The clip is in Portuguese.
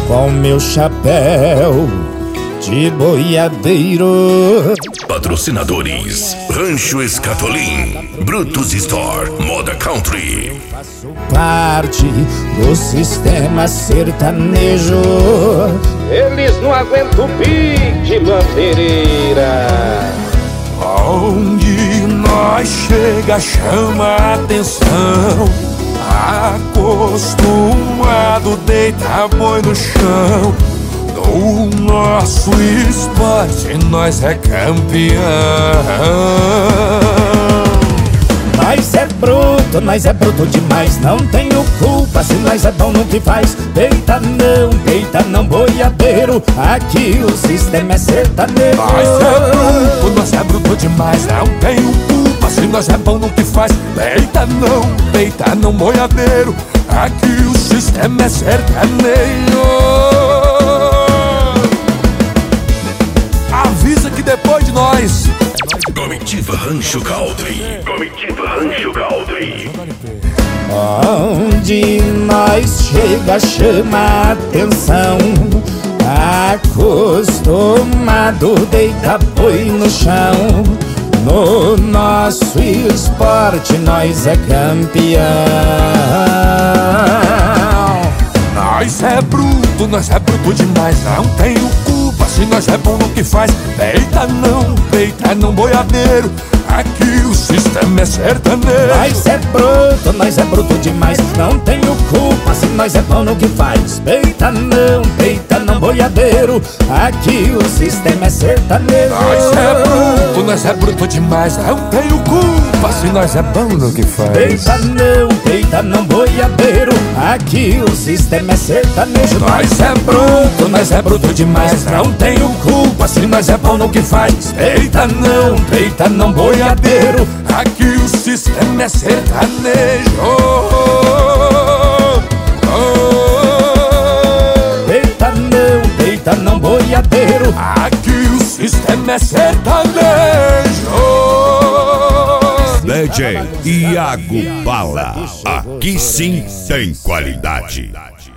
com meu chapéu de boiadeiro. Patrocinadores: Rancho Escatolim, Brutus Store, Moda Country. Eu faço parte do sistema sertanejo. Eles não aguentam o pique, Mantereira. Onde nós chega chama a atenção. Acostumado deita boi no chão. No nosso esporte nós é campeão. Nós é bruto demais. Não tenho culpa se nós é bom no que faz. Deita não, boiadeiro. Aqui o sistema é sertanejo. Nós é bruto demais. Não tenho culpa se nós é bom no que faz. Deita não, boiadeiro. Aqui o sistema é sertanejo. Avisa que depois de nós Comitiva Rancho Country. Comitiva Rancho Country. Onde nós chega chama a atenção. Acostumado deita boi no chão. No nosso esporte nós é campeão. Nós é bruto demais. Não tenho culpa se nós é bom no que faz. Deita não, boiadeiro. Aqui o sistema é sertanejo. Nós é bruto demais. Não tenho culpa se nós é bom no que faz. Deita não, boiadeiro. Aqui o sistema é sertanejo. Nós é bruto demais. Não tenho culpa se nós é bom no que faz. Deita não, boiadeiro. Aqui o sistema é sertanejo. Nós é bruto demais. Não tenho culpa se nós é bom no que faz. Deita não, boiadeiro. Aqui o sistema é sertanejo. Deita não, boiadeiro. Aqui o sistema é sertanejo. DJ Iago Bala. Aqui sim tem qualidade.